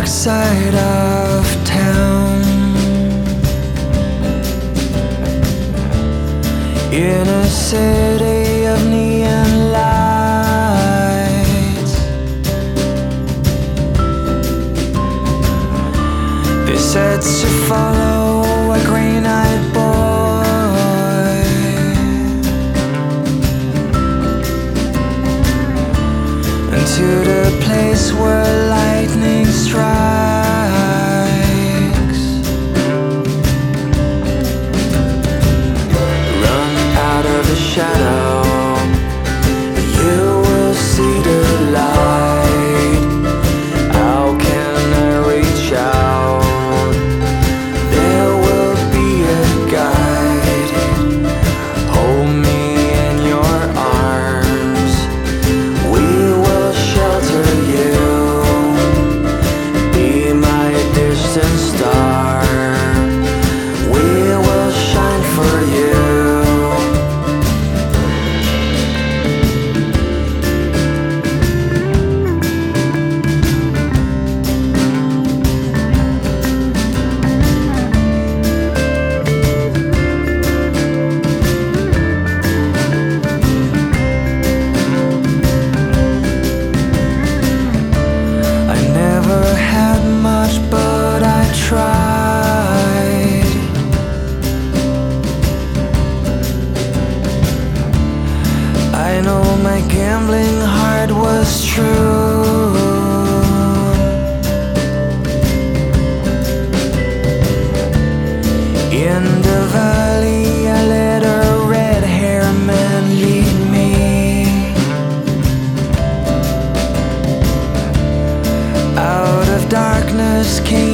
dark side of town, in a city of neon lights. They said to follow a green-eyed boy into the place where lightning strikes. Run out of the shadow, you will see the light. How can I reach out? There will be a guide. Hold me in your arms, we will shelter you. Be my distant star, we will shine for you. I never had much, but I tried. I know my gambling heart was true. In the valley, I let a red-haired man lead me. Out of darkness came